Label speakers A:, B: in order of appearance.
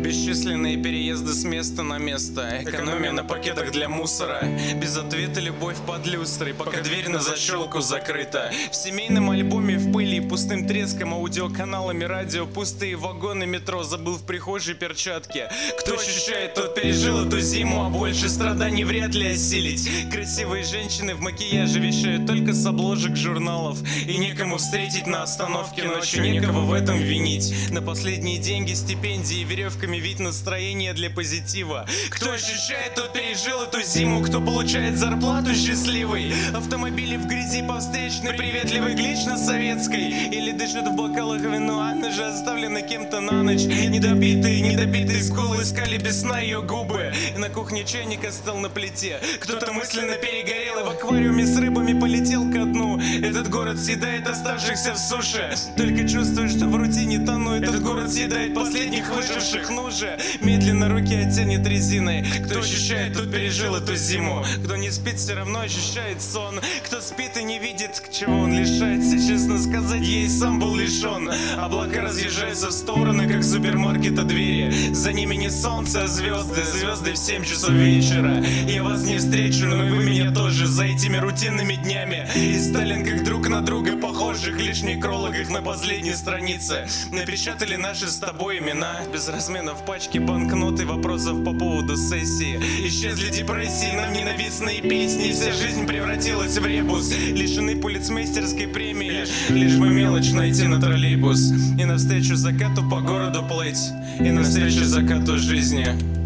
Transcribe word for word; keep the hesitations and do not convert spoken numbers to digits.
A: Бесчисленные переезды с места на место, экономия на пакетах для мусора, без ответа любовь под люстрой, пока дверь на защелку закрыта. В семейном альбоме в пыли и пустым треском, аудиоканалами радио, пустые вагоны метро, забыл в прихожей перчатки. Кто ощущает, тот пережил эту зиму, а больше страданий вряд ли осилить. Красивые женщины в макияже вещают только с обложек журналов, и некому встретить на остановке ночью, некого в этом винить. На последние деньги, стипендии, веревками вид настроения для позитива. Кто ощущает, тот пережил эту зиму, кто получает зарплату счастливый. Автомобили в грязи по встречной, приветливый глич на советской, или дышит в бокалах вино, Анна же оставлена кем-то на ночь. Недобитые, недобитые скулы искали без сна ее губы, и на кухне чайник остыл на плите. Кто-то мысленно перегорел и в аквариуме с рыбами полетел ко дну. Этот город съедает оставшихся в суше, только чувствую, что в рутине тону. Этот город съедает последних выживших. Ну же, медленно руки оттянет резиной. Кто ощущает, тот пережил эту зиму. Кто не спит, все равно ощущает сон. Кто спит и не видит, к чего он лишается, честно сказать, я и сам был лишен. Облака разъезжаются в стороны, как супермаркета двери. За ними не солнце, а звезды. Звезды в семь часов вечера. Я вас не встречу, но и вы меня тоже. За этими рутинными днями и Сталин как друг на друга похожих, лишь в некрологах на последней странице напечатали наши с тобой имена. Без размена в пачке банкноты, вопросов по поводу сессии. Исчезли депрессии, нам ненавистные песни. Вся жизнь превратилась в ребус, лишены полицмейстерской премии. Лишь бы мелочь найти на троллейбус, и навстречу закату по городу плыть, и навстречу закату жизни.